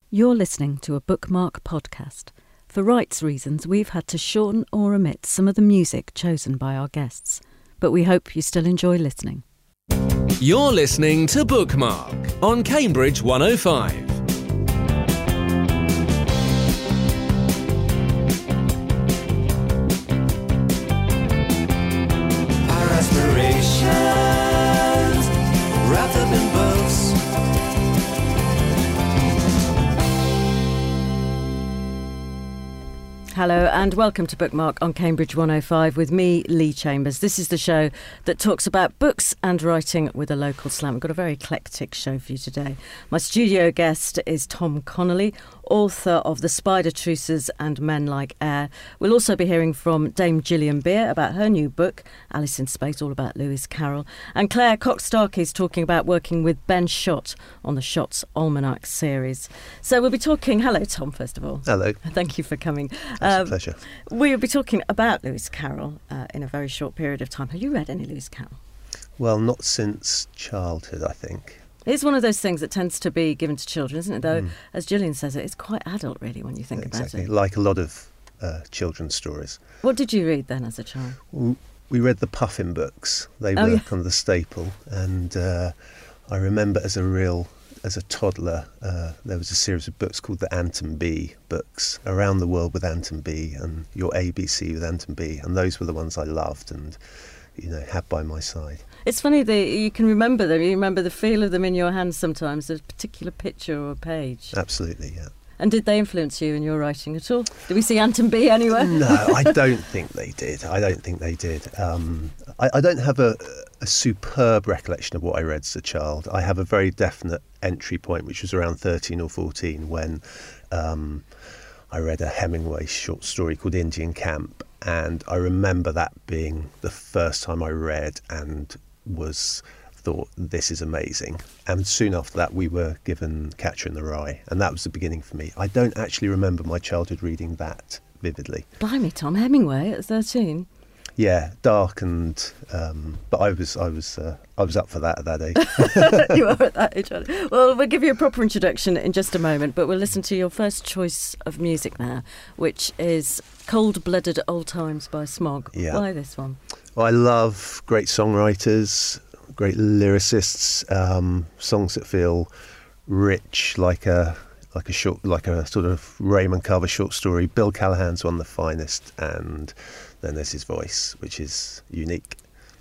You're listening to a Bookmark podcast. For rights reasons, we've had to shorten or omit some of the music chosen by our guests, but we hope you still enjoy listening. You're listening to Bookmark on Cambridge 105. Our aspirations wrapped up in books. Hello and welcome to Bookmark on Cambridge 105 with me, Lee Chambers. This is the show that talks about books and writing with a local slant. We've got a very eclectic show for you today. My studio guest is Tom Connolly, author of The Spider Truces and Men Like Air. We'll also be hearing from Dame Gillian Beer about her new book, Alice in Space, all about Lewis Carroll. And Claire Cox-Starkey is talking about working with Ben Schott on the Schott's Almanac series. So we'll be talking... Hello, Tom, first of all. Hello. Thank you for coming. It's a pleasure. We'll be talking about Lewis Carroll in a very short period of time. Have you read any Lewis Carroll? Well, not since childhood, I think. It's one of those things that tends to be given to children, isn't it? Though, as Gillian says, it's quite adult, really, when you think Exactly. about it. Like a lot of children's stories. What did you read then as a child? We read the Puffin books. They Oh, were yeah. kind of the staple. And I remember as a toddler, there was a series of books called the Anton B books, Around the World with Anton B and Your ABC with Anton B. And those were the ones I loved and, had by my side. It's funny that you can remember them. You remember the feel of them in your hands sometimes, a particular picture or a page. Absolutely, yeah. And did they influence you in your writing at all? Did we see Anton B anywhere? No, I don't think they did. I don't have a superb recollection of what I read as a child. I have a very definite entry point, which was around 13 or 14, when I read a Hemingway short story called Indian Camp. And I remember that being the first time I read and thought, this is amazing. And soon after that, we were given Catcher in the Rye. And that was the beginning for me. I don't actually remember my childhood reading that vividly. Blimey, Tom, Hemingway at 13? Yeah, dark and... but I was up for that at that age. You are at that age, aren't you? Well, we'll give you a proper introduction in just a moment, but we'll listen to your first choice of music now, which is Cold-Blooded Old Times by Smog. Yeah. Why this one? Well, I love great songwriters, great lyricists, songs that feel rich, like a sort of Raymond Carver short story. Bill Callahan's one of the finest, and then there's his voice, which is unique.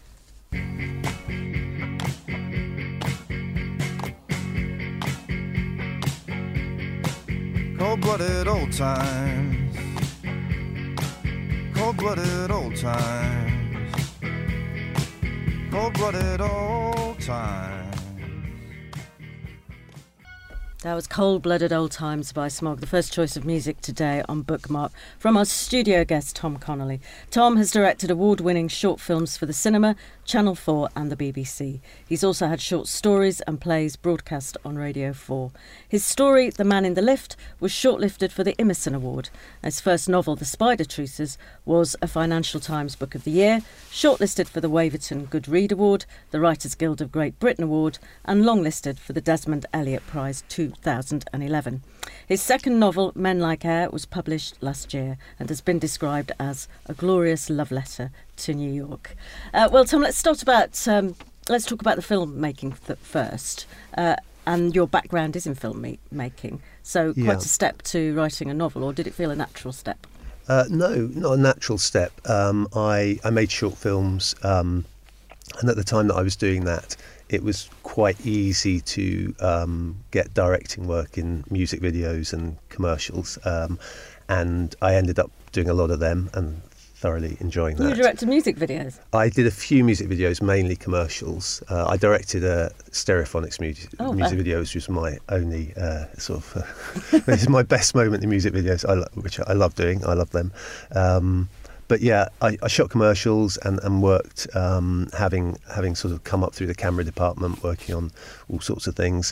Cold-blooded old times. Cold-blooded old times. Cold-blooded old times. That was Cold-Blooded Old Times by Smog, the first choice of music today on Bookmark from our studio guest, Tom Connolly. Tom has directed award-winning short films for the cinema, Channel 4 and the BBC. He's also had short stories and plays broadcast on Radio 4. His story, The Man in the Lift, was shortlisted for the Emerson Award. His first novel, The Spider Truces, was a Financial Times Book of the Year, shortlisted for the Waverton Good Read Award, the Writers Guild of Great Britain Award, and longlisted for the Desmond Elliott Prize 2011. His second novel, Men Like Air, was published last year and has been described as a glorious love letter to New York. Well, Tom, let's talk about the filmmaking first. And your background is in filmmaking, so quite a step to writing a novel, or did it feel a natural step? No, not a natural step. I made short films, and at the time that I was doing that, it was quite easy to get directing work in music videos and commercials, and I ended up doing a lot of them and thoroughly enjoying that. You directed music videos? I did a few music videos, mainly commercials. I directed a Stereophonics music video, which was my only this is my best moment in music videos, which I love doing. I love them. But yeah, I shot commercials and worked, having sort of come up through the camera department, working on all sorts of things.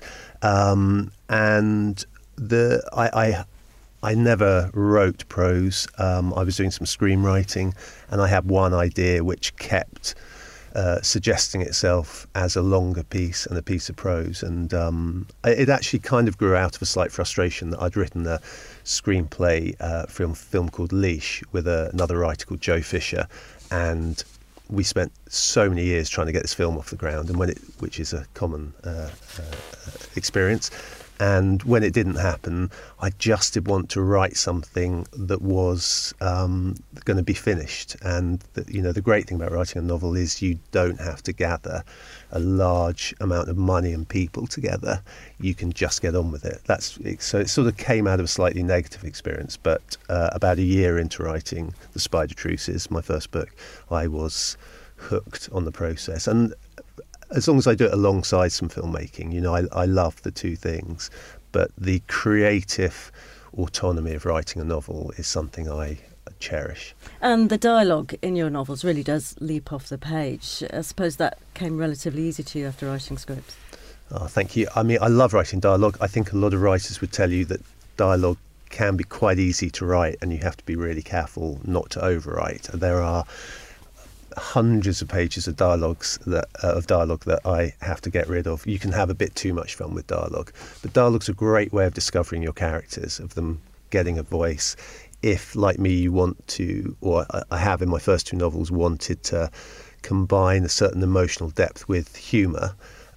I never wrote prose. I was doing some screenwriting, and I had one idea which kept suggesting itself as a longer piece and a piece of prose. And it actually kind of grew out of a slight frustration that I'd written a screenplay for a film called Leash with another writer called Joe Fisher, and we spent so many years trying to get this film off the ground, and which is a common experience. And when it didn't happen, I just did want to write something that was going to be finished. And the great thing about writing a novel is you don't have to gather a large amount of money and people together. You can just get on with it. So it sort of came out of a slightly negative experience. But about a year into writing The Spider Truces, my first book, I was hooked on the process. And as long as I do it alongside some filmmaking, I love the two things, but the creative autonomy of writing a novel is something I cherish. And the dialogue in your novels really does leap off the page. I suppose that came relatively easy to you after writing scripts. Oh, thank you. I mean, I love writing dialogue. I think a lot of writers would tell you that dialogue can be quite easy to write, and you have to be really careful not to overwrite. There are hundreds of pages of dialogue that I have to get rid of. You can have a bit too much fun with dialogue, but dialogue's a great way of discovering your characters, of them getting a voice. If, like me, you want to, or I have in my first two novels, wanted to combine a certain emotional depth with humour,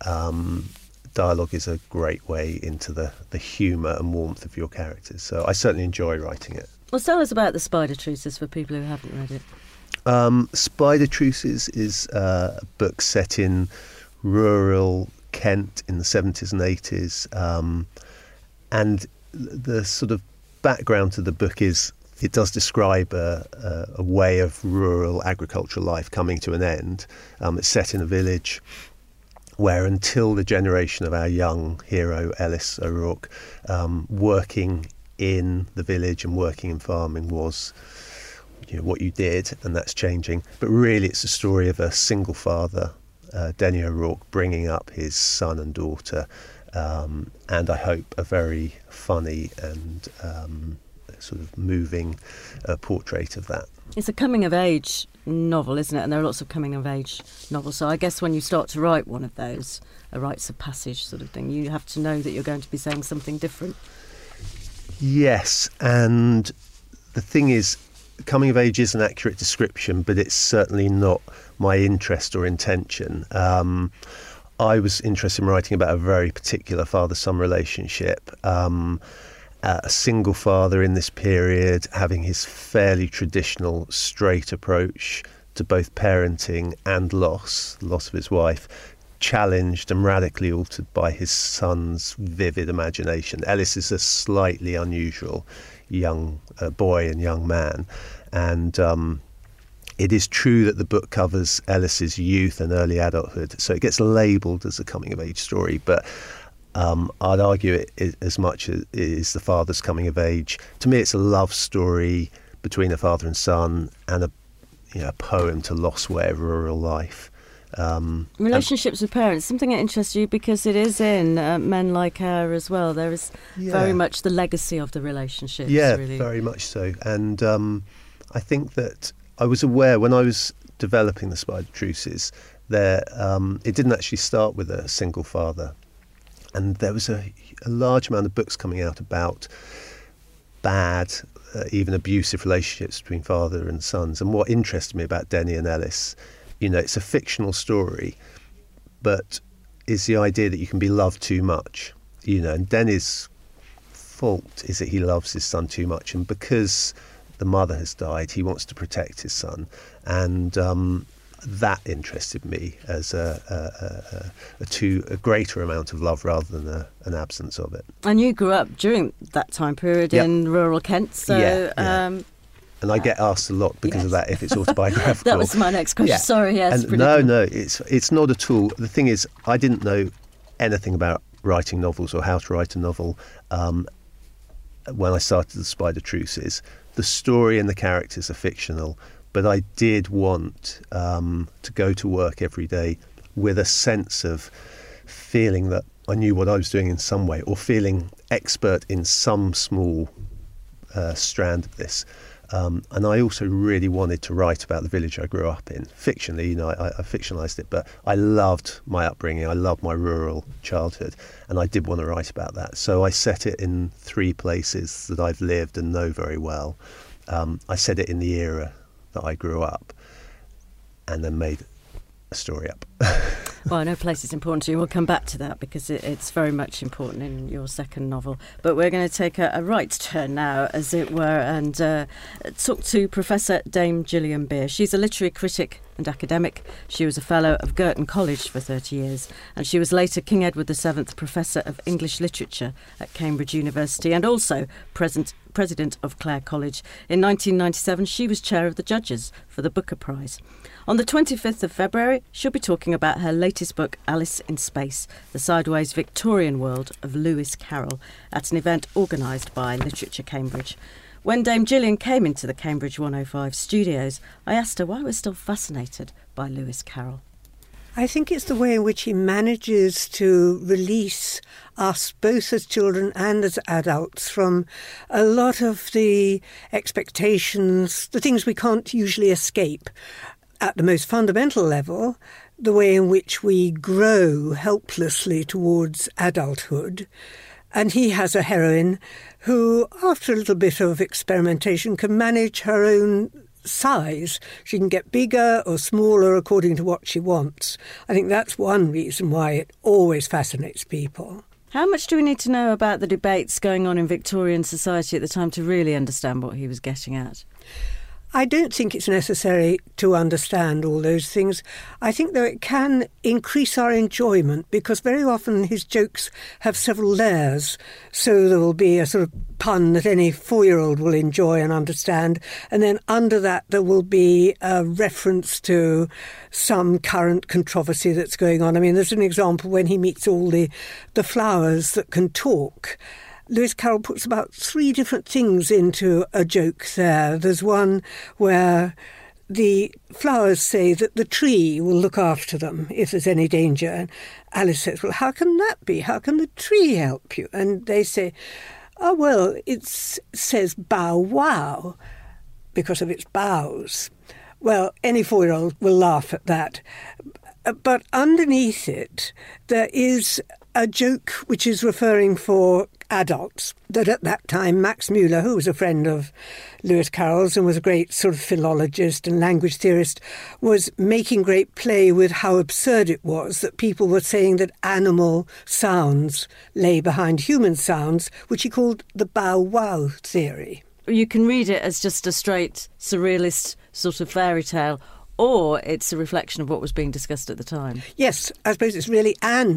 dialogue is a great way into the humour and warmth of your characters. So I certainly enjoy writing it. Well, tell us about The Spider Truces for people who haven't read it. Spider Truces is a book set in rural Kent in the 70s and 80s, and the sort of background to the book is it does describe a way of rural agricultural life coming to an end. It's set in a village where, until the generation of our young hero Ellis O'Rourke, working in the village and working in farming was what you did, and that's changing. But really it's a story of a single father, Denny O'Rourke, bringing up his son and daughter, and I hope a very funny and sort of moving portrait of that. It's a coming-of-age novel, isn't it? And there are lots of coming-of-age novels, so I guess when you start to write one of those, a rites of passage sort of thing, you have to know that you're going to be saying something different. Yes, and the thing is, coming of age is an accurate description, but it's certainly not my interest or intention. I was interested in writing about a very particular father-son relationship. A single father in this period having his fairly traditional straight approach to both parenting and loss of his wife, challenged and radically altered by his son's vivid imagination. Ellis is a slightly unusual young boy and young man, and it is true that the book covers Ellis's youth and early adulthood, so it gets labelled as a coming-of-age story, but I'd argue it as much as it is the father's coming of age. To me, it's a love story between a father and son, and a poem to lost way of rural life. Relationships with parents, something that interests you because it is in Men Like Our as well. There is very much the legacy of the relationships. Yeah, really. Very much so. And I think that I was aware when I was developing The Spider Truces, it didn't actually start with a single father. And there was a large amount of books coming out about bad, even abusive relationships between father and sons. And what interested me about Denny and Ellis, it's a fictional story, but is the idea that you can be loved too much. And Denny's fault is that he loves his son too much, and because the mother has died, he wants to protect his son, and that interested me as a greater amount of love rather than an absence of it. And you grew up during that time period in rural Kent, so and I get asked a lot because of that if it's autobiographical. That was my next question. Yeah. Sorry, yes. And no, it's not at all. The thing is, I didn't know anything about writing novels or how to write a novel when I started The Spider Truces. The story and the characters are fictional, but I did want to go to work every day with a sense of feeling that I knew what I was doing in some way, or feeling expert in some small strand of this. And I also really wanted to write about the village I grew up in. Fictionally, I fictionalised it, but I loved my upbringing. I loved my rural childhood, and I did want to write about that. So I set it in 3 places that I've lived and know very well. I set it in the era that I grew up, and then made a story up. Well, I know place is important to you. We'll come back to that because it's very much important in your second novel. But we're going to take a right turn now, as it were, and talk to Professor Dame Gillian Beer. She's a literary critic and academic. She was a fellow of Girton College for 30 years, and she was later King Edward VII Professor of English Literature at Cambridge University, and also President of Clare College. In 1997, she was chair of the judges for the Booker Prize. On the 25th of February, she'll be talking about her latest book, Alice in Space, the sideways Victorian world of Lewis Carroll, at an event organised by Literature Cambridge. When Dame Gillian came into the Cambridge 105 studios, I asked her why we're still fascinated by Lewis Carroll. I think it's the way in which he manages to release us, both as children and as adults, from a lot of the expectations, the things we can't usually escape. At the most fundamental level, the way in which we grow helplessly towards adulthood. And he has a heroine who, after a little bit of experimentation, can manage her own size. She can get bigger or smaller according to what she wants. I think that's one reason why it always fascinates people. How much do we need to know about the debates going on in Victorian society at the time to really understand what he was getting at? I don't think it's necessary to understand all those things. I think, though, it can increase our enjoyment, because very often his jokes have several layers. So there will be a sort of pun that any 4-year-old will enjoy and understand, and then under that there will be a reference to some current controversy that's going on. I mean, there's an example when he meets all the flowers that can talk. Lewis Carroll puts about 3 different things into a joke there. There's one where the flowers say that the tree will look after them if there's any danger. And Alice says, well, how can that be? How can the tree help you? And they say, oh, well, it says bow wow because of its boughs. Well, any 4-year-old will laugh at that. But underneath it, there is a joke which is referring for adults, that at that time Max Muller, who was a friend of Lewis Carroll's and was a great sort of philologist and language theorist, was making great play with how absurd it was that people were saying that animal sounds lay behind human sounds, which he called the bow-wow theory. You can read it as just a straight surrealist sort of fairy tale, or it's a reflection of what was being discussed at the time. Yes, I suppose it's really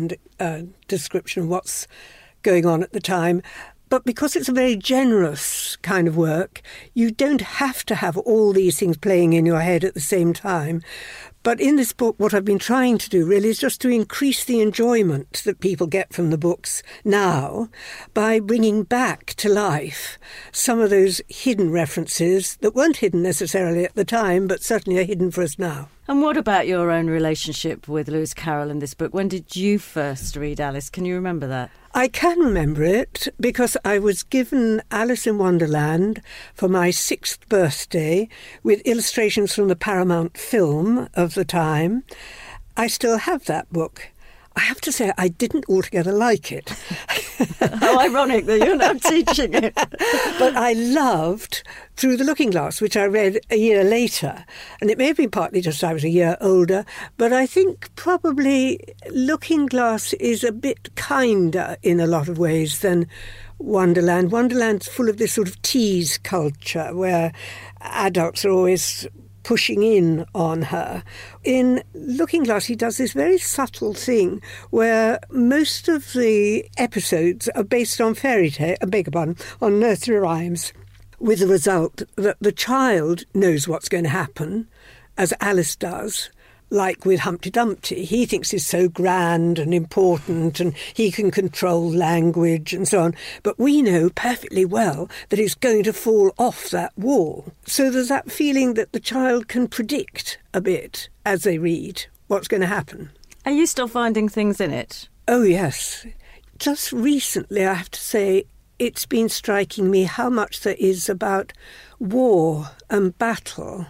a description of what's going on at the time. But because it's a very generous kind of work, you don't have to have all these things playing in your head at the same time. But in this book, what I've been trying to do really is just to increase the enjoyment that people get from the books now by bringing back to life some of those hidden references that weren't hidden necessarily at the time, but certainly are hidden for us now. And what about your own relationship with Lewis Carroll in this book? When did you first read Alice? Can you remember that? I can remember it because I was given Alice in Wonderland for my 6th birthday with illustrations from the Paramount film of the time. I still have that book. I have to say I didn't altogether like it. How ironic that you're now teaching it. But I loved Through the Looking Glass, which I read a year later. And it may have been partly just I was a year older, but I think probably Looking Glass is a bit kinder in a lot of ways than Wonderland. Wonderland's full of this sort of tease culture where adults are always pushing in on her. In Looking Glass, he does this very subtle thing where most of the episodes are based on on nursery rhymes, with the result that the child knows what's going to happen, as Alice does. Like with Humpty Dumpty, he thinks he's so grand and important and he can control language and so on. But we know perfectly well that he's going to fall off that wall. So there's that feeling that the child can predict a bit as they read what's going to happen. Are you still finding things in it? Oh, yes. Just recently, I have to say, it's been striking me how much there is about war and battle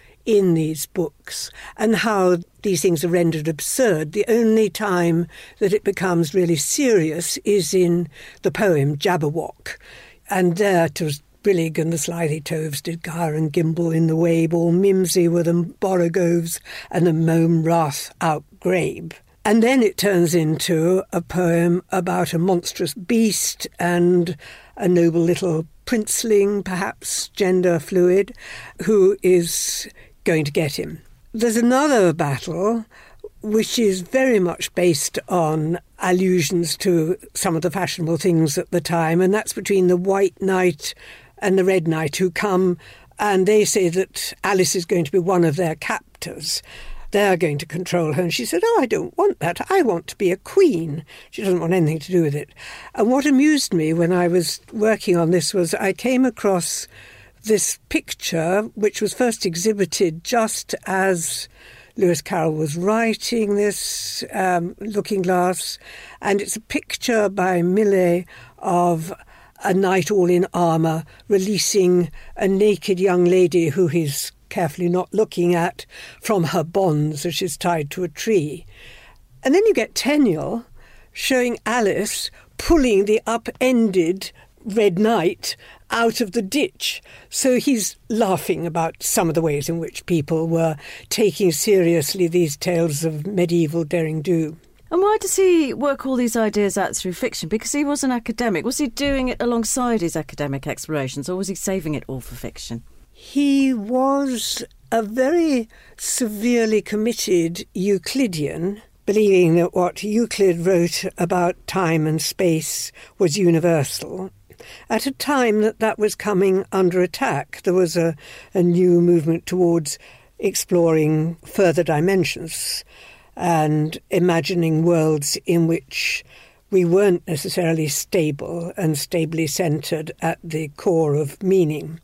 in these books, and how these things are rendered absurd. The only time that it becomes really serious is in the poem Jabberwock. And there 'twas Brillig and the slithy toves did gyre and gimble in the wabe, all mimsy were the borogoves and the mome wrath outgrabe. And then it turns into a poem about a monstrous beast and a noble little princeling, perhaps gender fluid, who is going to get him. There's another battle which is very much based on allusions to some of the fashionable things at the time, and that's between the White Knight and the Red Knight, who come and they say that Alice is going to be one of their captors. They're going to control her. And she said, "Oh, I don't want that. I want to be a queen." She doesn't want anything to do with it. And what amused me when I was working on this was I came across this picture, which was first exhibited just as Lewis Carroll was writing this Looking Glass. And it's a picture by Millais of a knight all in armour releasing a naked young lady who he's carefully not looking at from her bonds as she's tied to a tree. And then you get Tenniel showing Alice pulling the upended Red Knight out of the ditch. So he's laughing about some of the ways in which people were taking seriously these tales of medieval derring-do. And why does he work all these ideas out through fiction? Because he was an academic. Was he doing it alongside his academic explorations, or was he saving it all for fiction? He was a very severely committed Euclidean, believing that what Euclid wrote about time and space was universal. At a time that was coming under attack, there was a new movement towards exploring further dimensions and imagining worlds in which we weren't necessarily stable and stably centred at the core of meaning.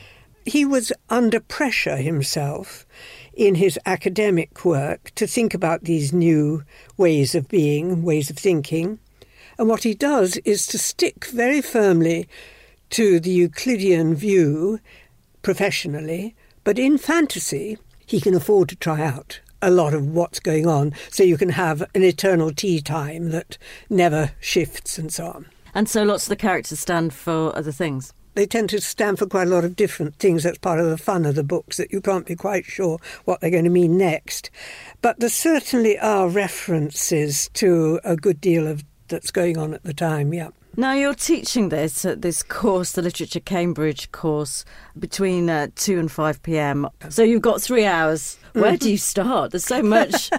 He was under pressure himself in his academic work to think about these new ways of being, ways of thinking. And what he does is to stick very firmly to the Euclidean view professionally, but in fantasy he can afford to try out a lot of what's going on, so you can have an eternal tea time that never shifts and so on. And so lots of the characters stand for other things. They tend to stand for quite a lot of different things. That's part of the fun of the books, that you can't be quite sure what they're going to mean next. But there certainly are references to a good deal of that's going on at the time, yeah. Now, you're teaching this at this course, the Literature Cambridge course, between 2 and 5 p.m. So you've got 3 hours. Where do you start? There's so much.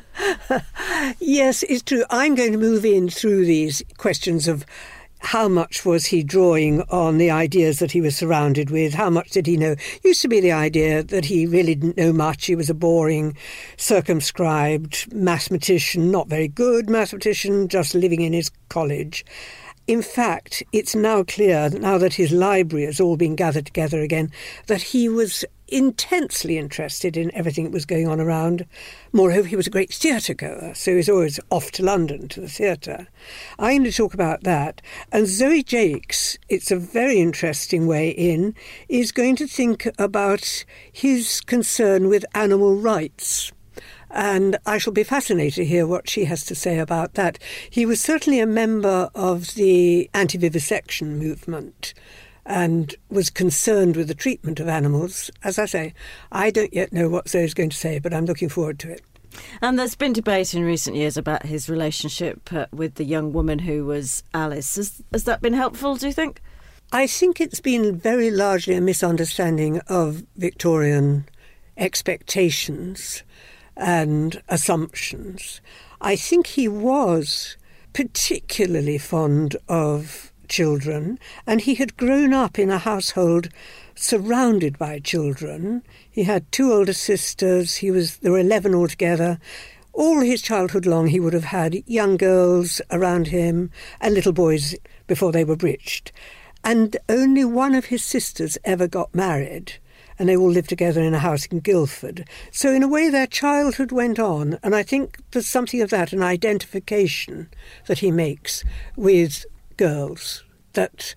Yes, it's true. I'm going to move in through these questions of how much was he drawing on the ideas that he was surrounded with? How much did he know? Used to be the idea that he really didn't know much. He was a boring, circumscribed mathematician, not very good mathematician, just living in his college. In fact, it's now clear, now that his library has all been gathered together again, that he was intensely interested in everything that was going on around. Moreover, he was a great theatre goer, so he was always off to London to the theatre. I'm going to talk about that. And Zoe Jakes, it's a very interesting way in, is going to think about his concern with animal rights. And I shall be fascinated to hear what she has to say about that. He was certainly a member of the anti-vivisection movement and was concerned with the treatment of animals. As I say, I don't yet know what Zoe's going to say, but I'm looking forward to it. And there's been debate in recent years about his relationship with the young woman who was Alice. Has that been helpful, do you think? I think it's been very largely a misunderstanding of Victorian expectations and assumptions. I think he was particularly fond of children, and he had grown up in a household surrounded by children. He had 2 older sisters. There were 11 altogether. All his childhood long he would have had young girls around him and little boys before they were breeched. And only one of his sisters ever got married, and they all lived together in a house in Guildford. So in a way their childhood went on, and I think there's something of that, an identification that he makes with girls, that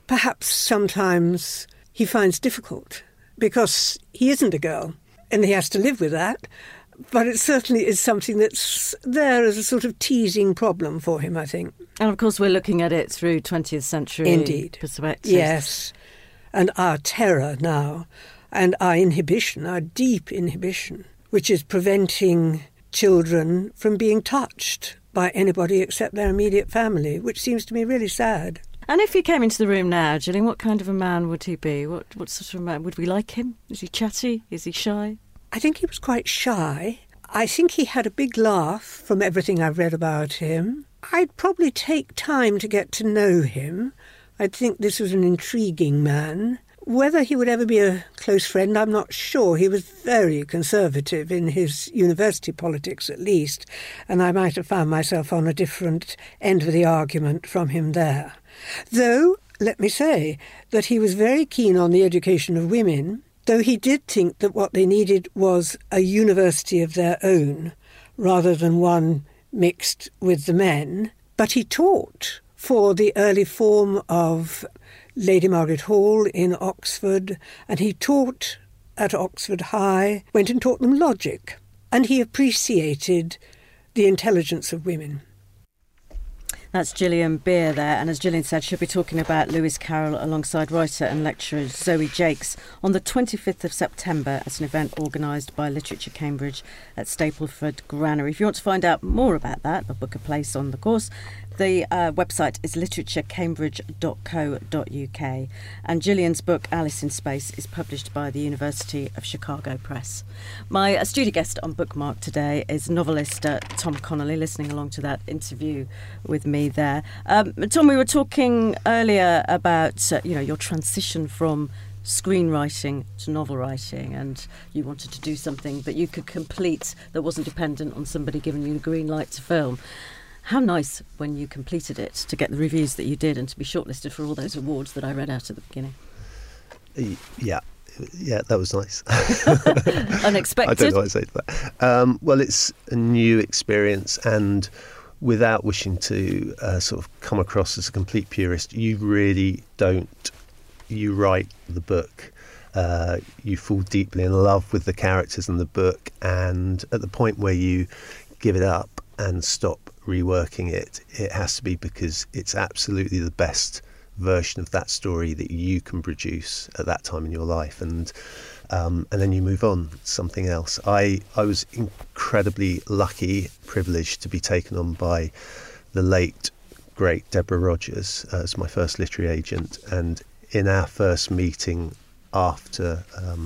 perhaps sometimes he finds difficult because he isn't a girl and he has to live with that. But it certainly is something that's there as a sort of teasing problem for him, I think. And of course we're looking at it through 20th century perspectives. Yes, and our terror now and our inhibition, our deep inhibition, which is preventing children from being touched by anybody except their immediate family, which seems to me really sad. And if he came into the room now, Gillian, what kind of a man would he be? What sort of man? Would we like him? Is he chatty? Is he shy? I think he was quite shy. I think he had a big laugh from everything I've read about him. I'd probably take time to get to know him. I'd think this was an intriguing man. Whether he would ever be a close friend, I'm not sure. He was very conservative in his university politics, at least, and I might have found myself on a different end of the argument from him there. Though, let me say, that he was very keen on the education of women, though he did think that what they needed was a university of their own, rather than one mixed with the men. But he taught for the early form of Lady Margaret Hall in Oxford, and he taught at Oxford High, went and taught them logic, and he appreciated the intelligence of women. That's Gillian Beer there, and as Gillian said, she'll be talking about Lewis Carroll alongside writer and lecturer Zoe Jakes on the 25th of September at an event organised by Literature Cambridge at Stapleford Granary. If you want to find out more about that or book a place on the course, the website is literaturecambridge.co.uk, and Gillian's book Alice in Space is published by the University of Chicago Press. My studio guest on Bookmark today is novelist Tom Connolly, listening along to that interview with me there. Tom, we were talking earlier about your transition from screenwriting to novel writing, and you wanted to do something that you could complete that wasn't dependent on somebody giving you the green light to film. How nice when you completed it to get the reviews that you did and to be shortlisted for all those awards that I read out at the beginning. Yeah, that was nice. Unexpected. I don't know what to say to that. Well, it's a new experience, and without wishing to sort of come across as a complete purist, you really don't. You write the book. You fall deeply in love with the characters in the book, and at the point where you give it up and stop reworking it, it has to be because it's absolutely the best version of that story that you can produce at that time in your life, and then you move on to something else. I was incredibly lucky, privileged to be taken on by the late great Deborah Rogers as my first literary agent, and in our first meeting after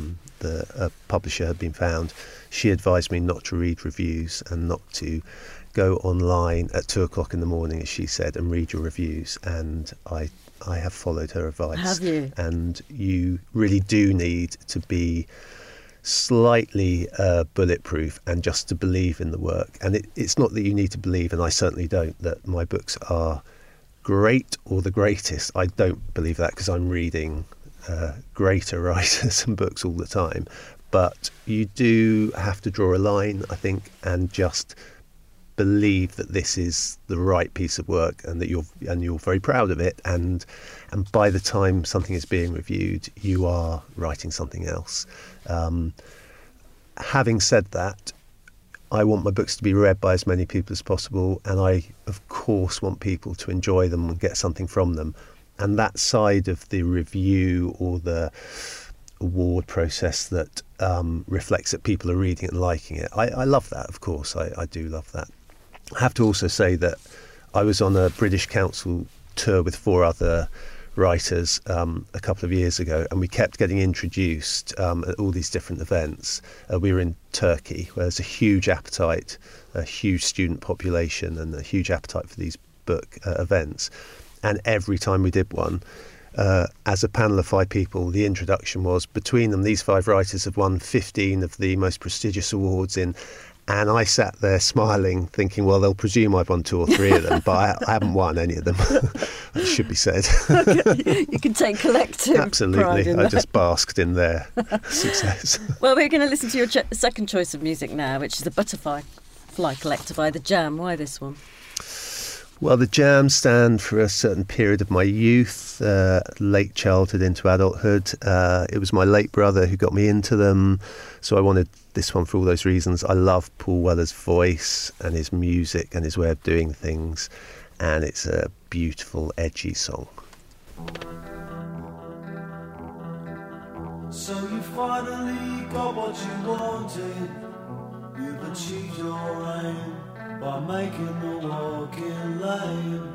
the publisher had been found, she advised me not to read reviews and not to go online at 2:00 in the morning, as she said, and read your reviews. And I have followed her advice. Have you? And you really do need to be slightly bulletproof and just to believe in the work. And it's not that you need to believe, and I certainly don't, that my books are great or the greatest. I don't believe that because I'm reading greater writers and books all the time. But you do have to draw a line, I think, and just believe that this is the right piece of work and that you're very proud of it, and by the time something is being reviewed, you are writing something else. Having said that, I want my books to be read by as many people as possible, and I of course want people to enjoy them and get something from them, and that side of the review or the award process that reflects that people are reading it and liking it, I love that, of course. I do love that. I have to also say that I was on a British Council tour with 4 other writers a couple of years ago, and we kept getting introduced at all these different events. We were in Turkey, where there's a huge appetite, a huge student population, and a huge appetite for these book events. And every time we did one, as a panel of 5 people, the introduction was, between them, these 5 writers have won 15 of the most prestigious awards in. And I sat there smiling, thinking, well, they'll presume I've won 2 or 3 of them, but I haven't won any of them. That should be said. You can take collective Absolutely. pride in I that. just basked in their success. Well, we're going to listen to your second choice of music now, which is the Butterfly Collector by The Jam. Why this one? Well, the jams stand for a certain period of my youth, late childhood into adulthood. It was my late brother who got me into them, so I wanted this one for all those reasons. I love Paul Weller's voice and his music and his way of doing things, and it's a beautiful, edgy song. So you finally got what you wanted. You've achieved your aim by making the walking lane.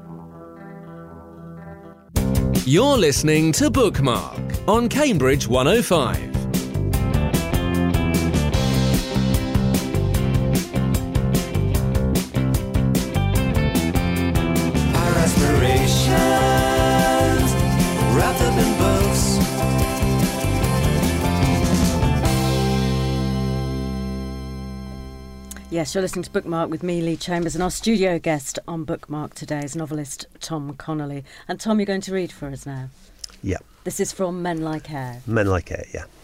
You're listening to Bookmark on Cambridge 105. Our aspirations wrapped up in books. Yes, you're listening to Bookmark with me, Lee Chambers, and our studio guest on Bookmark today is novelist Tom Connolly. And Tom, you're going to read for us now. Yeah. This is from Men Like Air. Men Like Air, yeah.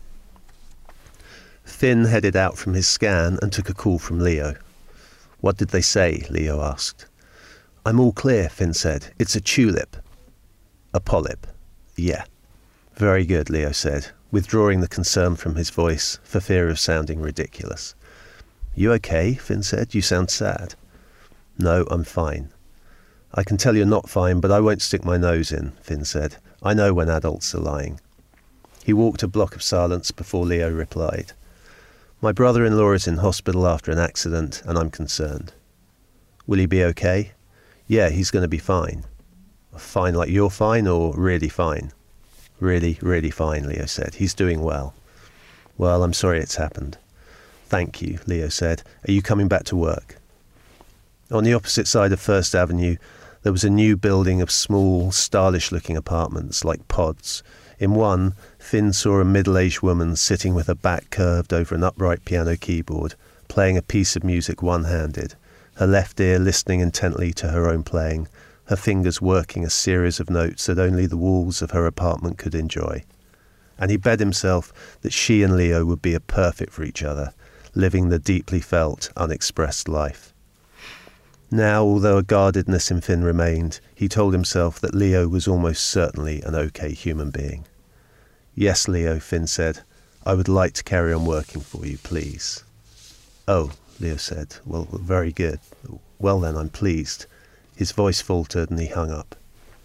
Finn headed out from his scan and took a call from Leo. What did they say? Leo asked. I'm all clear, Finn said. It's a tulip. A polyp. Yeah. Very good, Leo said, withdrawing the concern from his voice for fear of sounding ridiculous. You okay? Finn said. You sound sad. No, I'm fine. I can tell you're not fine, but I won't stick my nose in, Finn said. I know when adults are lying. He walked a block of silence before Leo replied. My brother-in-law is in hospital after an accident, and I'm concerned. Will he be okay? Yeah, he's going to be fine. Fine like you're fine, or really fine? Really, really fine, Leo said. He's doing well. Well, I'm sorry it's happened. Thank you, Leo said. Are you coming back to work? On the opposite side of First Avenue, there was a new building of small, stylish-looking apartments, like pods. In one, Finn saw a middle-aged woman sitting with her back curved over an upright piano keyboard, playing a piece of music one-handed, her left ear listening intently to her own playing, her fingers working a series of notes that only the walls of her apartment could enjoy. And he bet himself that she and Leo would be a perfect for each other, living the deeply felt, unexpressed life. Now, although a guardedness in Finn remained, he told himself that Leo was almost certainly an okay human being. Yes, Leo, Finn said. I would like to carry on working for you, please. Oh, Leo said. Well, very good. Well then, I'm pleased. His voice faltered and he hung up.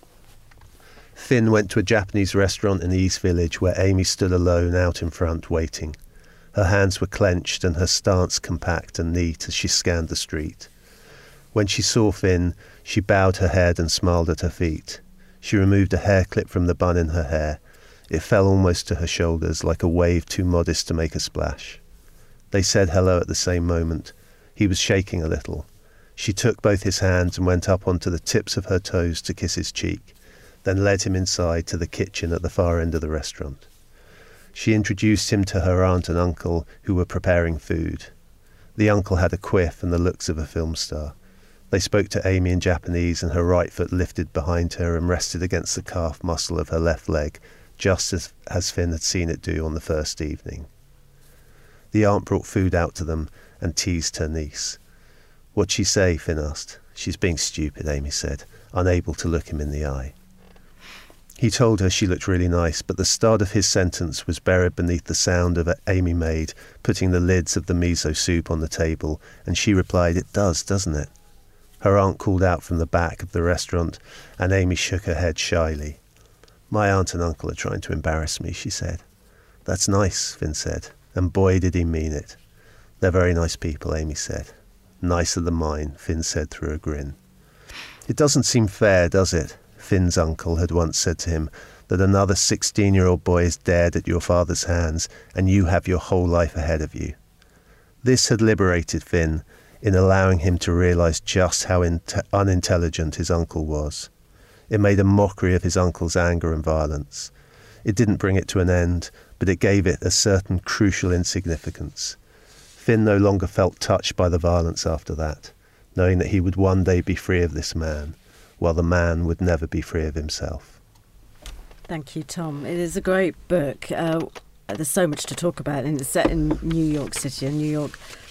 Finn went to a Japanese restaurant in the East Village where Amy stood alone out in front, waiting. Her hands were clenched and her stance compact and neat as she scanned the street. When she saw Finn, she bowed her head and smiled at her feet. She removed a hair clip from the bun in her hair. It fell almost to her shoulders, like a wave too modest to make a splash. They said hello at the same moment. He was shaking a little. She took both his hands and went up onto the tips of her toes to kiss his cheek, then led him inside to the kitchen at the far end of the restaurant. She introduced him to her aunt and uncle, who were preparing food. The uncle had a quiff and the looks of a film star. They spoke to Amy in Japanese, and her right foot lifted behind her and rested against the calf muscle of her left leg, just as Finn had seen it do on the first evening. The aunt brought food out to them and teased her niece. What'd she say? Finn asked. She's being stupid, Amy said, unable to look him in the eye. He told her she looked really nice, but the start of his sentence was buried beneath the sound of Amy maid putting the lids of the miso soup on the table, and she replied, It does, doesn't it? Her aunt called out from the back of the restaurant, and Amy shook her head shyly. My aunt and uncle are trying to embarrass me, she said. That's nice, Finn said, and boy did he mean it. They're very nice people, Amy said. Nicer than mine, Finn said through a grin. It doesn't seem fair, does it? Finn's uncle had once said to him, that another 16-year-old boy is dead at your father's hands and you have your whole life ahead of you. This had liberated Finn in allowing him to realise just how unintelligent his uncle was. It made a mockery of his uncle's anger and violence. It didn't bring it to an end, but it gave it a certain crucial insignificance. Finn no longer felt touched by the violence after that, knowing that he would one day be free of this man, while the man would never be free of himself. Thank you, Tom. It is a great book. There's so much to talk about, and it's set in New York City, and New York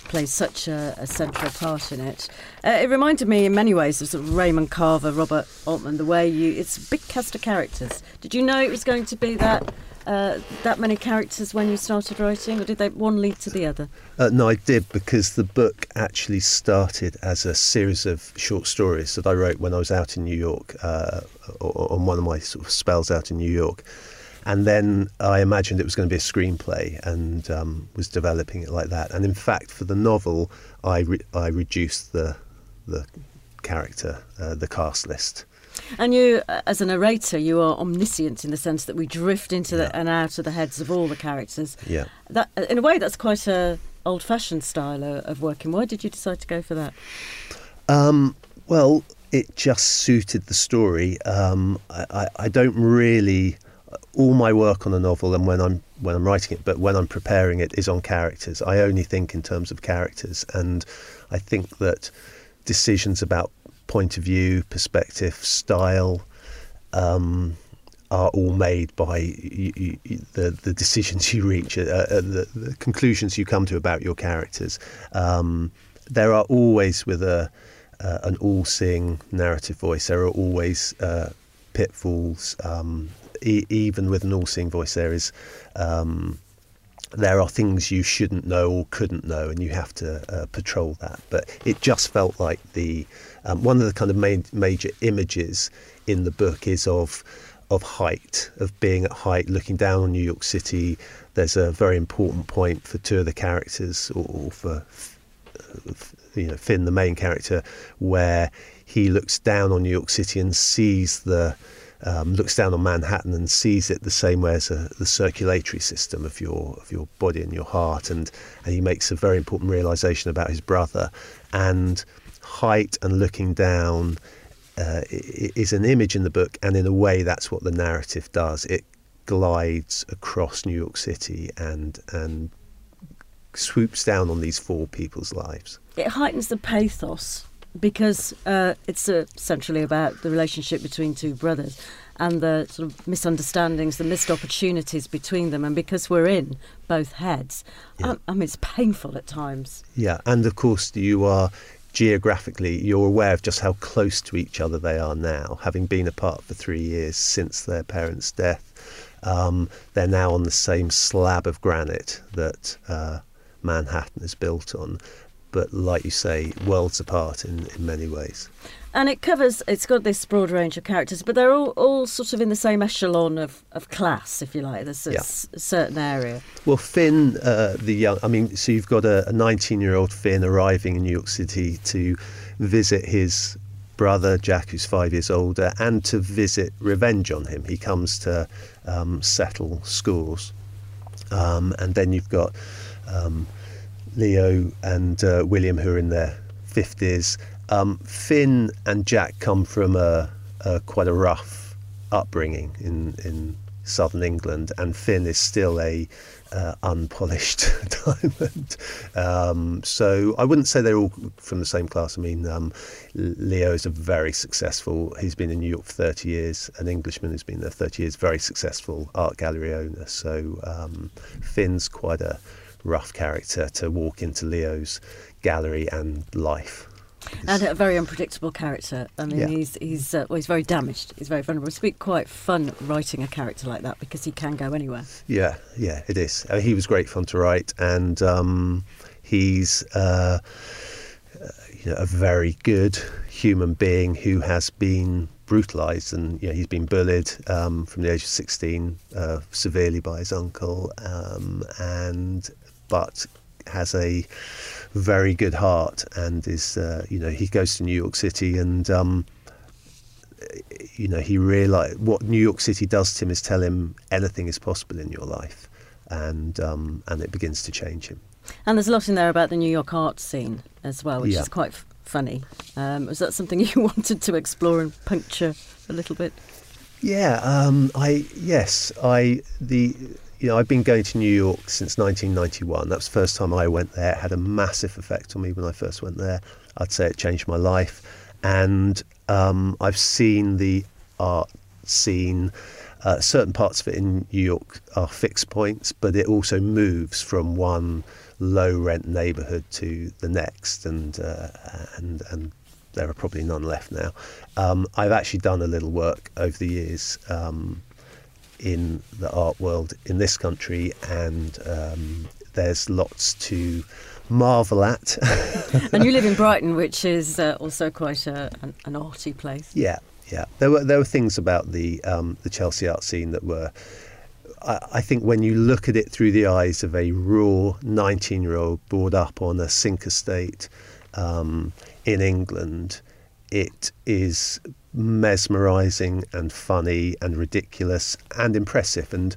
plays such a central part in it. It reminded me in many ways of sort of Raymond Carver, Robert Altman, the way it's a big cast of characters. Did you know it was going to be that many characters when you started writing, or did they one lead to the other? No, I did, because the book actually started as a series of short stories that I wrote when I was out in New York, on one of my sort of spells out in New York. And then I imagined it was going to be a screenplay, and was developing it like that. And in fact, for the novel, I reduced the character, the cast list. And you, as a narrator, you are omniscient in the sense that we drift into and out of the heads of all the characters. Yeah. That, in a way, that's quite a old-fashioned style of working. Why did you decide to go for that? Well, it just suited the story. I don't really. All my work on a novel, and when I'm writing it, but when I'm preparing it, is on characters. I only think in terms of characters, and I think that decisions about point of view, perspective, style, are all made by the decisions you reach, the conclusions you come to about your characters. There are always, with an all-seeing narrative voice, there are always pitfalls. Even with an all-seeing voice, there are things you shouldn't know or couldn't know, and you have to patrol that. But it just felt like one of the kind of major images in the book is of height, of being at height, looking down on New York City. There's a very important point for two of the characters, or for Finn, the main character, where he looks down on New York City and sees looks down on Manhattan and sees it the same way as the circulatory system of your body and your heart, and he makes a very important realization about his brother. And height and looking down is an image in the book, and in a way that's what the narrative does. It glides across New York City and swoops down on these four people's lives. It heightens the pathos, because it's essentially about the relationship between two brothers and the sort of misunderstandings, the missed opportunities between them. And because we're in both heads, I mean, it's painful at times. Yeah, and of course you are geographically, you're aware of just how close to each other they are now, having been apart for 3 years since their parents' death. They're now on the same slab of granite that Manhattan is built on. But like you say, worlds apart in many ways. And it's got this broad range of characters, but they're all sort of in the same echelon of class, if you like. There's a certain area. Well, Finn, so you've got a 19-year-old Finn arriving in New York City to visit his brother, Jack, who's 5 years older, and to visit revenge on him. He comes to settle scores. And then you've got Leo and William, who are in their 50s. Finn and Jack come from quite a rough upbringing in southern England, and Finn is still a unpolished diamond. So I wouldn't say they're all from the same class. I mean, Leo is he's been in New York for 30 years, an Englishman who's been there 30 years, very successful art gallery owner. So Finn's quite a rough character to walk into Leo's gallery and life. And a very unpredictable character. I mean, he's very damaged. He's very vulnerable. It's been quite fun writing a character like that, because he can go anywhere. Yeah, it is. He was great fun to write, and he's a very good human being who has been brutalised, and he's been bullied from the age of 16 severely by his uncle, but has a very good heart, and is he goes to New York City, and he realized what New York City does to him is tell him anything is possible in your life, and it begins to change him. And there's a lot in there about the New York art scene as well, which is quite funny. Was that something you wanted to explore and puncture a little bit? I've been going to New York since 1991. That was the first time I went there. It had a massive effect on me when I first went there. I'd say it changed my life. And I've seen the art scene Certain parts of it in New York are fixed points, but it also moves from one low rent neighbourhood to the next, and there are probably none left now. I've actually done a little work over the years in the art world in this country, and there's lots to marvel at. And you live in Brighton, which is also quite an arty place. Yeah. There were things about the Chelsea art scene that were, I think, when you look at it through the eyes of a raw 19-year-old brought up on a sink estate in England, it is mesmerising and funny and ridiculous and impressive. And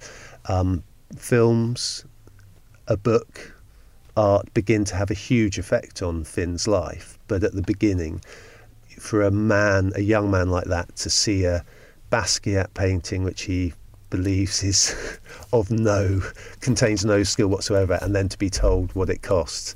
films, a book, art begin to have a huge effect on Finn's life. But at the beginning, for a young man like that, to see a Basquiat painting which he believes is contains no skill whatsoever, and then to be told what it costs,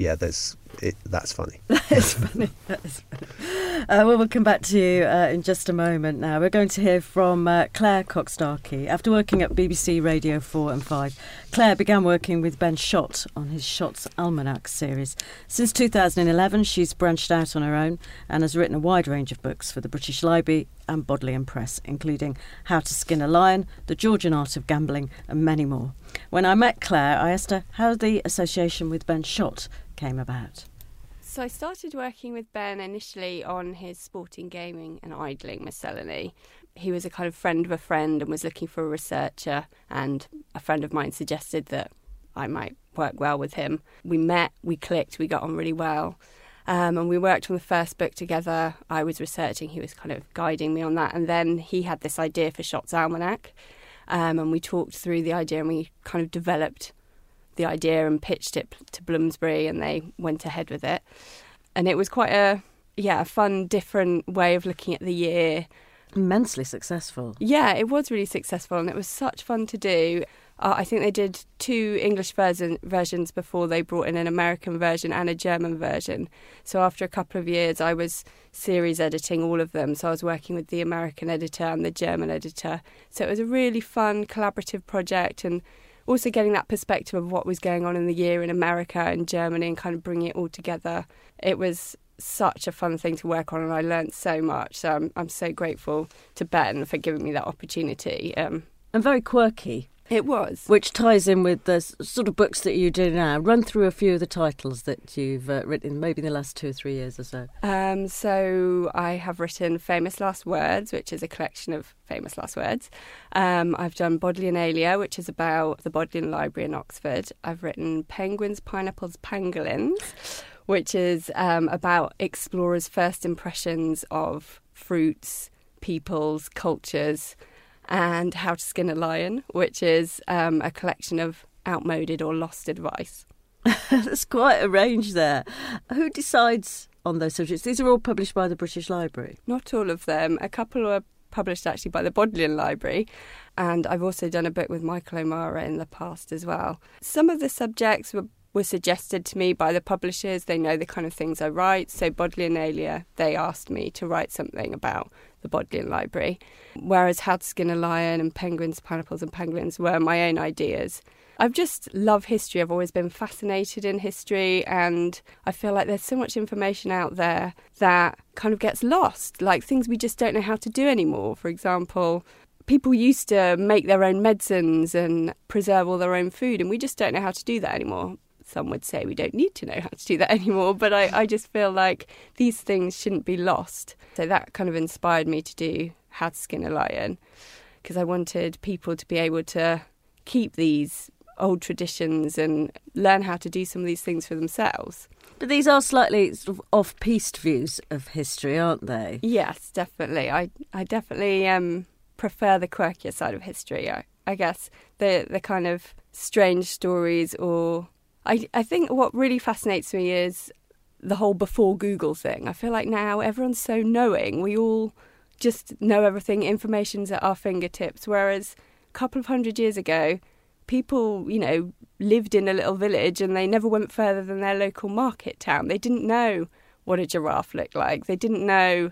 that's funny. That is funny. Well, we'll come back to you in just a moment now. We're going to hear from Claire Cox-Darkey. After working at BBC Radio 4 and 5, Claire began working with Ben Schott on his Schott's Almanac series. Since 2011, she's branched out on her own and has written a wide range of books for the British Library and Bodleian Press, including How to Skin a Lion, The Georgian Art of Gambling, and many more. When I met Claire, I asked her how the association with Ben Schott came about. So I started working with Ben initially on his sporting, gaming and idling miscellany. He was a kind of friend of a friend and was looking for a researcher, and a friend of mine suggested that I might work well with him. We met, we clicked, we got on really well. And we worked on the first book together. I was researching, he was kind of guiding me on that. And then he had this idea for Schott's Almanac. And we talked through the idea, and we kind of developed the idea and pitched it to Bloomsbury, and they went ahead with it. And it was quite a fun, different way of looking at the year. Immensely successful. Yeah, it was really successful, and it was such fun to do. I think they did 2 English versions before they brought in an American version and a German version. So after a couple of years, I was series editing all of them. So I was working with the American editor and the German editor. So it was a really fun, collaborative project, and also getting that perspective of what was going on in the year in America and Germany and kind of bringing it all together. It was such a fun thing to work on, and I learned so much. So I'm so grateful to Ben for giving me that opportunity. And very quirky. It was. Which ties in with the sort of books that you do now. Run through a few of the titles that you've written, maybe in the last 2 or 3 years or so. So I have written Famous Last Words, which is a collection of famous last words. I've done Bodleianalia, which is about the Bodleian Library in Oxford. I've written Penguins, Pineapples, Pangolins, which is about explorers' first impressions of fruits, peoples, cultures, and How to Skin a Lion, which is a collection of outmoded or lost advice. There's quite a range there. Who decides on those subjects? These are all published by the British Library? Not all of them. A couple were published actually by the Bodleian Library, and I've also done a book with Michael O'Mara in the past as well. Some of the subjects were suggested to me by the publishers. They know the kind of things I write. So Bodleianalia, they asked me to write something about the Bodleian Library, whereas How to Skin a Lion and Penguins, Pineapples and Pangolins were my own ideas. I've just loved history. I've always been fascinated in history, and I feel like there's so much information out there that kind of gets lost, like things we just don't know how to do anymore. For example, people used to make their own medicines and preserve all their own food, and we just don't know how to do that anymore. Some would say we don't need to know how to do that anymore, but I just feel like these things shouldn't be lost. So that kind of inspired me to do How to Skin a Lion, because I wanted people to be able to keep these old traditions and learn how to do some of these things for themselves. But these are slightly sort of off-piste views of history, aren't they? Yes, definitely. I definitely prefer the quirkier side of history. I guess the kind of strange stories, or I think what really fascinates me is the whole before Google thing. I feel like now everyone's so knowing. We all just know everything. Information's at our fingertips. Whereas a couple of 100 years ago, people, lived in a little village and they never went further than their local market town. They didn't know what a giraffe looked like. They didn't know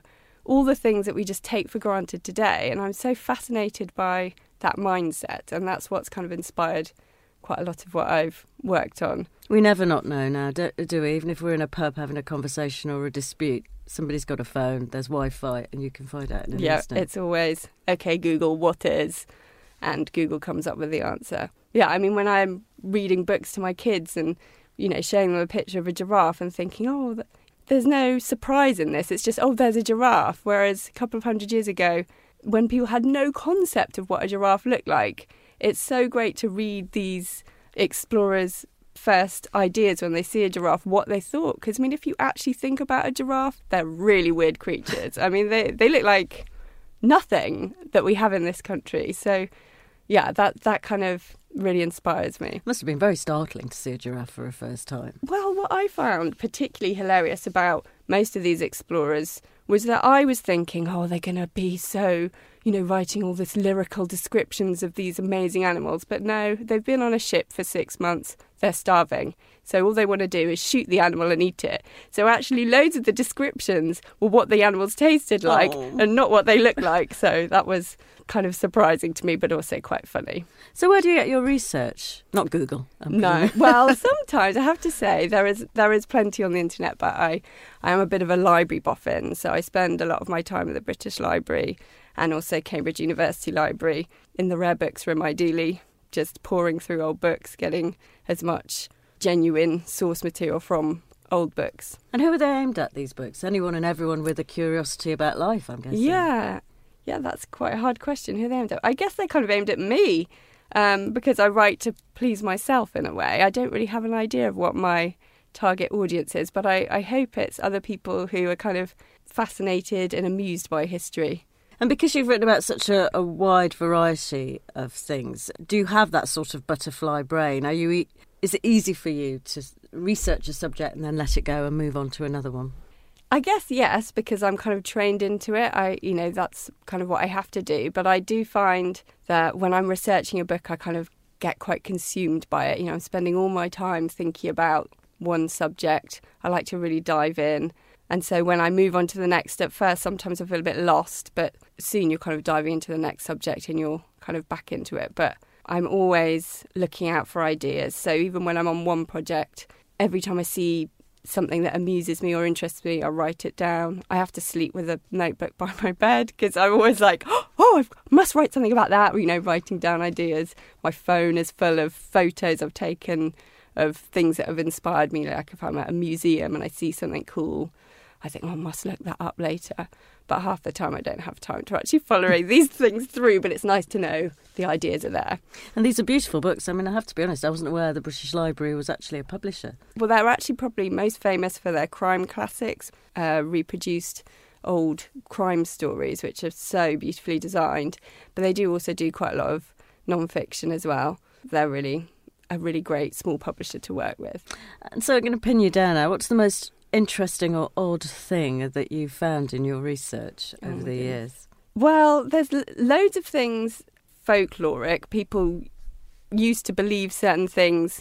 all the things that we just take for granted today. And I'm so fascinated by that mindset, and that's what's kind of inspired quite a lot of what I've worked on. We never not know now, do we? Even if we're in a pub having a conversation or a dispute, somebody's got a phone, there's Wi-Fi, and you can find out in an instant. It's always, okay, Google, what is? And Google comes up with the answer. Yeah, I mean, when I'm reading books to my kids and, you know, showing them a picture of a giraffe and thinking, oh, there's no surprise in this. It's just, oh, there's a giraffe. Whereas a couple of 100 years ago, when people had no concept of what a giraffe looked like, it's so great to read these explorers' first ideas when they see a giraffe, what they thought. Because, I mean, if you actually think about a giraffe, they're really weird creatures. I mean, they look like nothing that we have in this country. So, yeah, that kind of really inspires me. Must have been very startling to see a giraffe for a first time. Well, what I found particularly hilarious about most of these explorers was that I was thinking, oh, they're going to be so, you know, writing all this lyrical descriptions of these amazing animals. But no, they've been on a ship for 6 months. They're starving. So all they want to do is shoot the animal and eat it. So actually loads of the descriptions were what the animals tasted like and not what they looked like. So that was kind of surprising to me, but also quite funny. So where do you get your research? Not Google. No. Well, sometimes I have to say there is plenty on the internet, but I am a bit of a library boffin. So I spend a lot of my time at the British Library and also Cambridge University Library in the rare books room, ideally, just pouring through old books, getting as much genuine source material from old books. And who are they aimed at, these books? Anyone and everyone with a curiosity about life, I'm guessing. Yeah, that's quite a hard question. Who are they aimed at? I guess they're kind of aimed at me because I write to please myself in a way. I don't really have an idea of what my target audience is, but I hope it's other people who are kind of fascinated and amused by history. And because you've written about such a wide variety of things, do you have that sort of butterfly brain? Is it easy for you to research a subject and then let it go and move on to another one? I guess yes, because I'm kind of trained into it. That's kind of what I have to do. But I do find that when I'm researching a book, I kind of get quite consumed by it. You know, I'm spending all my time thinking about one subject. I like to really dive in. And so when I move on to the next, at first, sometimes I feel a bit lost, but soon you're kind of diving into the next subject and you're kind of back into it. But I'm always looking out for ideas. So even when I'm on one project, every time I see something that amuses me or interests me, I write it down. I have to sleep with a notebook by my bed because I'm always like, I must write something about that, you know, writing down ideas. My phone is full of photos I've taken of things that have inspired me. Like if I'm at a museum and I see something cool, I think, I must look that up later. But half the time I don't have time to actually follow these things through, but it's nice to know the ideas are there. And these are beautiful books. I mean, I have to be honest, I wasn't aware the British Library was actually a publisher. Well, they're actually probably most famous for their crime classics, reproduced old crime stories, which are so beautifully designed. But they do also do quite a lot of non-fiction as well. They're really a really great small publisher to work with. And so I'm going to pin you down now. What's the most interesting or odd thing that you've found in your research over the years? Well, there's loads of things folkloric. People used to believe certain things,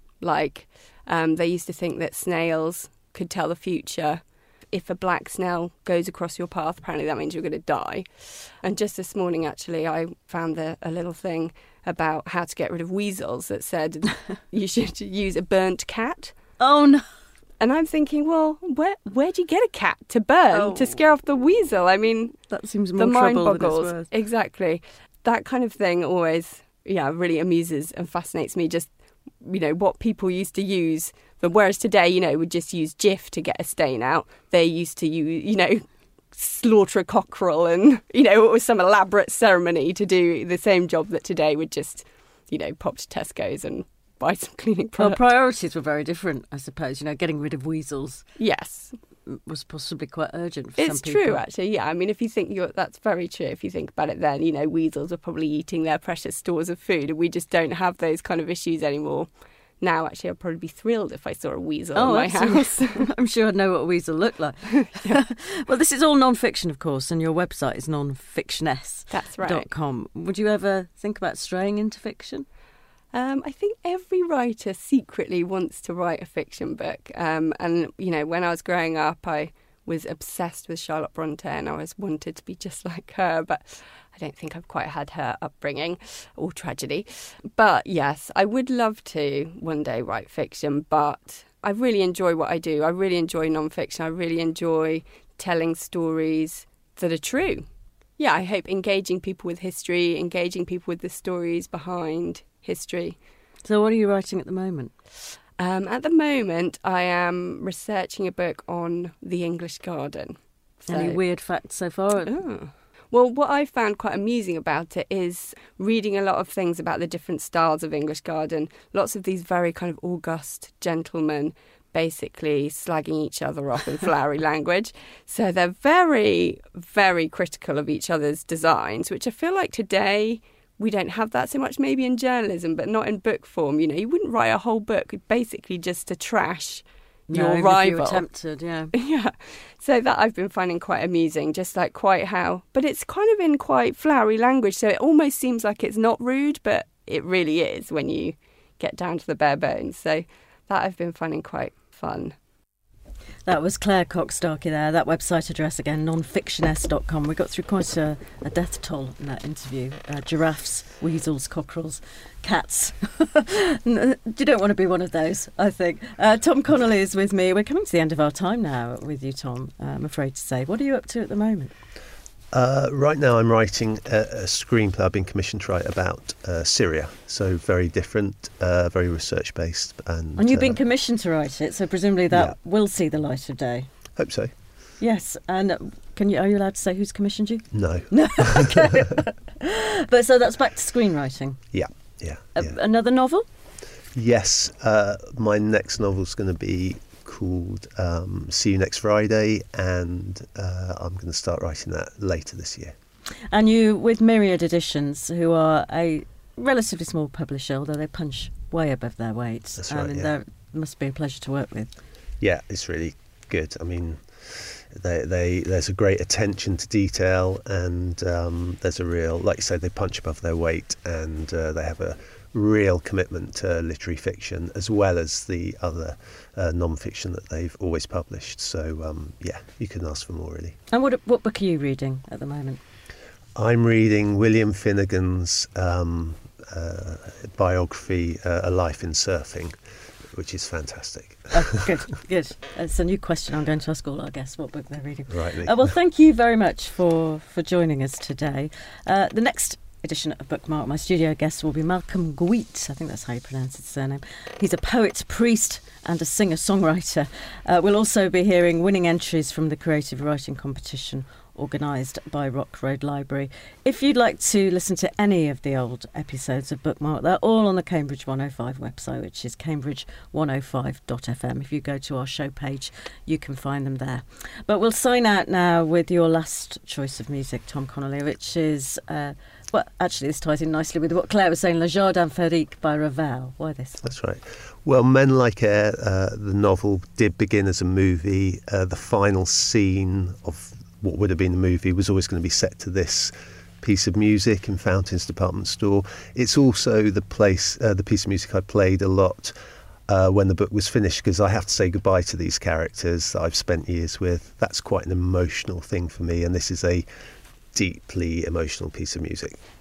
like they used to think that snails could tell the future. If a black snail goes across your path, apparently that means you're going to die. And just this morning, actually, I found a little thing about how to get rid of weasels that said you should use a burnt cat. Oh, no. And I'm thinking, well, where do you get a cat to burn to scare off the weasel? I mean, that seems more the mind trouble boggles. than it's worth. Exactly. That kind of thing always, really amuses and fascinates me. Just, what people used to use. But whereas today, would just use Jif to get a stain out. They used to use, slaughter a cockerel and, it was some elaborate ceremony to do the same job that today would just, pop to Tesco's and buy some cleaning products. Well, priorities were very different, I suppose. Getting rid of weasels. Yes. Was possibly quite urgent for some people. It's true, actually, yeah. I mean, if you think that's very true. If you think about it then, weasels are probably eating their precious stores of food and we just don't have those kind of issues anymore. Now, actually, I'd probably be thrilled if I saw a weasel in my house. I'm sure I'd know what a weasel looked like. Well, this is all non-fiction, of course, and your website is nonfictioness.com. That's right. Would you ever think about straying into fiction? I think every writer secretly wants to write a fiction book. And, when I was growing up, I was obsessed with Charlotte Bronte and I always wanted to be just like her, but I don't think I've quite had her upbringing or tragedy. But yes, I would love to one day write fiction, but I really enjoy what I do. I really enjoy non-fiction. I really enjoy telling stories that are true. Yeah, I hope engaging people with history, engaging people with the stories behind history. So what are you writing at the moment? At the moment, I am researching a book on the English garden. Any weird facts so far? Oh. Well, what I found quite amusing about it is reading a lot of things about the different styles of English garden. Lots of these very kind of august gentlemen basically slagging each other off in flowery language. So they're very, very critical of each other's designs, which I feel like today we don't have that so much maybe in journalism, but not in book form. You know, you wouldn't write a whole book basically just to trash your rival. If you were tempted, yeah. Yeah. So that I've been finding quite amusing, just like quite how... But it's kind of in quite flowery language, so it almost seems like it's not rude, but it really is when you get down to the bare bones. So that I've been finding quite fun. That was Claire Cox-Starkey there. That website address again, nonfictioness.com. We got through quite a death toll in that interview. Giraffes, weasels, cockerels, cats. You don't want to be one of those, I think. Tom Connolly is with me. We're coming to the end of our time now with you, Tom, I'm afraid to say. What are you up to at the moment? Right now I'm writing a screenplay I've been commissioned to write about Syria. So very different, very research-based. And you've been commissioned to write it, so presumably that will see the light of day. Hope so. Yes, and are you allowed to say who's commissioned you? No. No, okay. But so that's back to screenwriting? Yeah. Another novel? Yes, my next novel's going to be called See You Next Friday, and I'm going to start writing that later this year. And you with Myriad Editions, who are a relatively small publisher, although they punch way above their weight. That's right, They must be a pleasure to work with. Yeah, it's really good. I mean, there's a great attention to detail, and there's a real, like you said, they punch above their weight, and they have a real commitment to literary fiction as well as the other non-fiction that they've always published. So you can ask for more, really. And what book are you reading at the moment? I'm reading William Finnegan's biography, A Life in Surfing, which is fantastic. Oh, good. It's a new question I'm going to ask all our guests, what book they're reading. Right. Well, thank you very much for joining us today. The next edition of Bookmark, my studio guest will be Malcolm Gwiet. I think that's how you pronounce his surname. He's a poet, priest and a singer-songwriter. We'll also be hearing winning entries from the creative writing competition organised by Rock Road Library. If you'd like to listen to any of the old episodes of Bookmark, they're all on the Cambridge 105 website, which is cambridge105.fm. If you go to our show page, you can find them there. But we'll sign out now with your last choice of music, Tom Connolly, which is... well, actually, this ties in nicely with what Claire was saying, Le Jardin Féerique by Ravel. Why this? That's right. Well, Men Like Air, the novel, did begin as a movie. The final scene of what would have been the movie was always going to be set to this piece of music in Fountains Department Store. It's also the piece of music I played a lot when the book was finished, because I have to say goodbye to these characters that I've spent years with. That's quite an emotional thing for me, and this is a deeply emotional piece of music.